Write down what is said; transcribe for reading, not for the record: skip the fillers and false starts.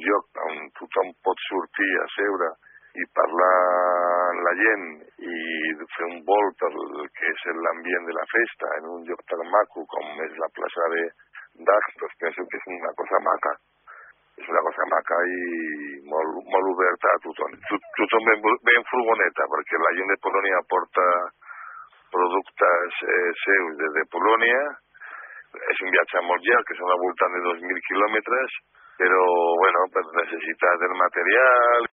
lloc on tothom pot sortir a seure i parlar amb la gent i fer un volt per el que és l'ambient de la festa en un lloc tan maco com és la plaça de Dax, doncs penso que és una cosa maca. És una cosa maca i molt oberta a tothom. Tothom ve en furgoneta, perquè la gent de Polònia porta productes seus des de Polònia. És un viatge molt llarg, que són al voltant de 2.000 quilòmetres, però, bueno, per necessitat del material